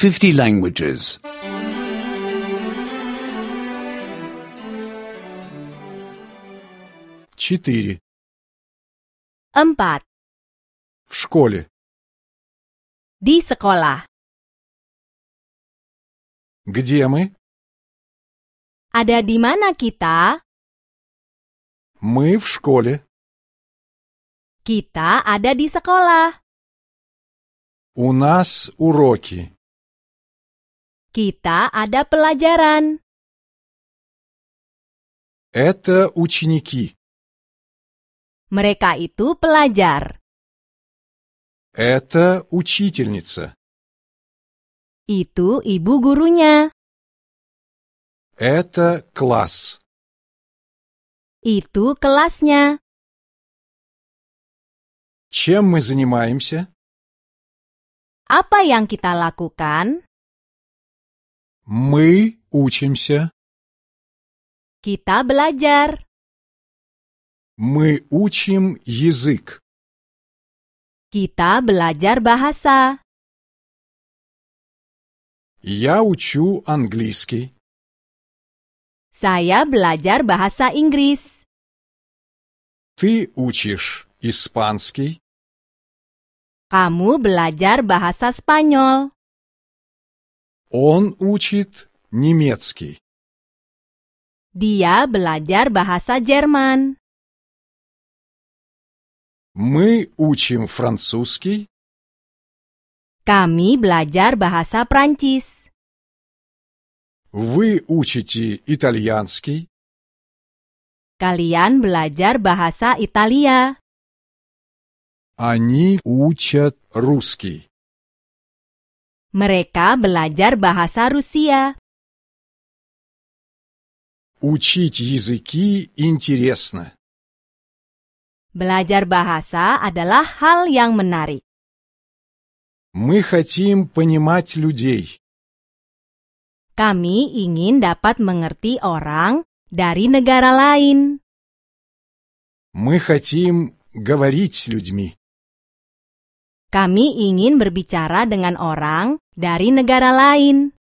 50 languages. 4. 4. В школе. Di sekolah. Где мы? Ada di mana kita? Мы в школе. Kita ada di sekolah. У нас уроки. Kita ada pelajaran. Это ученики. Mereka itu pelajar. Это учительница. Itu ibu gurunya. Это класс. Itu kelasnya. Чем мы занимаемся? Apa yang kita lakukan? Мы учимся. Kita belajar. Мы учим язык. Kita belajar bahasa. Я учу английский. Saya belajar bahasa Inggris. Ты учишь испанский. Kamu belajar bahasa Spanyol. Он учит немецкий. Dia belajar bahasa Jerman. Мы учим французский. Kami belajar bahasa Prancis. Вы учите итальянский. Kalian belajar bahasa Italia. Они учат русский. Mereka belajar bahasa Rusia. Учить языки интересно. Belajar bahasa adalah hal yang menarik. Мы хотим понимать людей. Kami ingin dapat mengerti orang dari negara lain. Мы хотим говорить с людьми. Kami ingin berbicara dengan orang dari negara lain.